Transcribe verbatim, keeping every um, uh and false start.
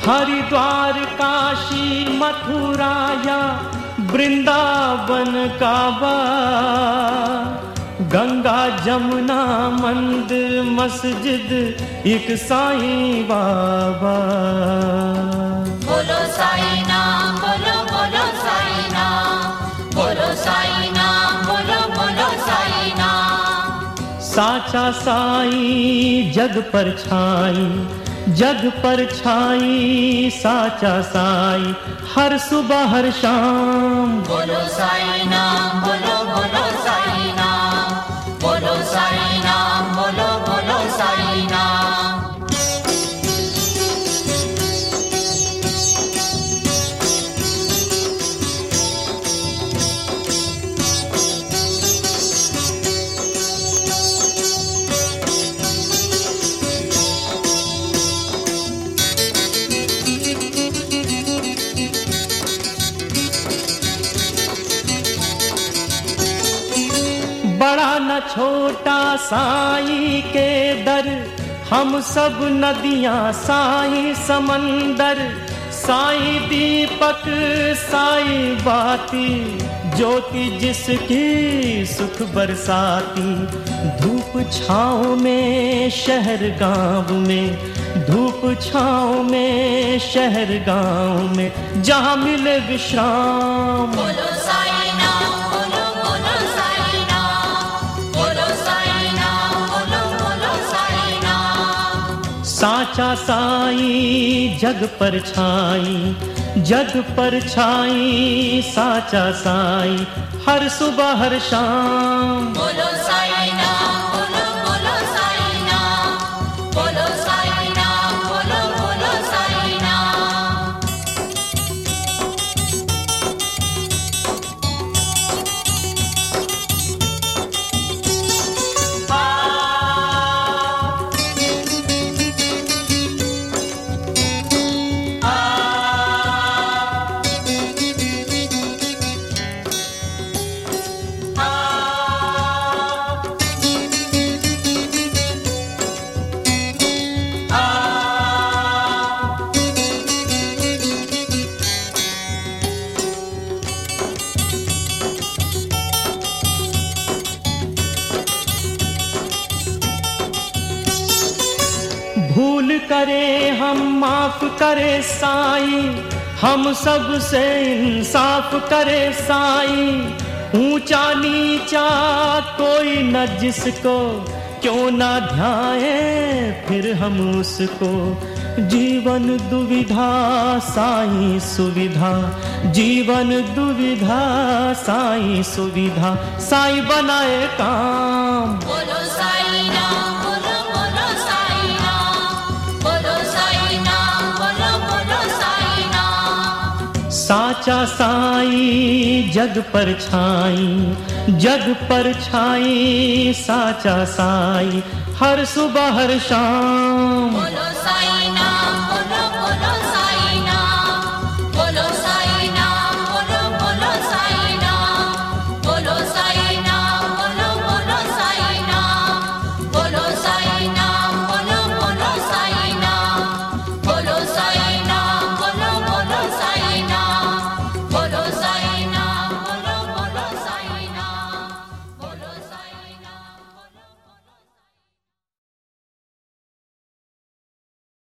हरिद्वार काशी मथुरा या वृंदावन काबा, गंगा जमुना मंदिर मस्जिद एक साईं बाबा। बोलो साईं नाम, बोलो बोलो साईं नाम, बोलो साईं नाम, बोलो बोलो साईं नाम। साचा साईं जग पर छाई, जग पर छाई साचा साई, हर सुबह हर शाम। बोलो साईं नाम, बोलो बोलो साईं नाम, बोलो साईं नाम, बोलो बोलो साईं नाम। बड़ा न छोटा साईं के दर, हम सब नदियां साईं समंदर। साईं दीपक साईं बाती, ज्योति जिसकी सुख बरसाती। धूप छाँव में शहर गांव में, धूप छाँव में शहर गांव में, जहाँ मिले विश्राम। बोलो साईं नाम, बोलो बोलो साईं नाम, बोलो साईं नाम, बोलो बोलो साईं नाम। साचा साईं जग पर छाई, जग पर छाई साचा साईं, हर सुबह हर शाम। बोलो साईं नाम, बोलो बोलो साईं नाम, बोलो साईं नाम, बोलो बोलो साईं नाम। भूल करे हम माफ करे साईं, हम सब से इंसाफ करे साईं। ऊंचा नीचा कोई न जिसको, क्यों ना ध्याए फिर हम उसको। जीवन दुविधा साईं सुविधा, जीवन दुविधा साईं सुविधा, साईं बनाए काम। बोलो साईं नाम, बोलो बोलो साईं नाम, बोलो साईं नाम, बोलो बोलो साईं नाम। साचा साईं जग पर छाई, जग पर छाई साचा साईं, हर सुबह हर शाम। बोलो साईं नाम,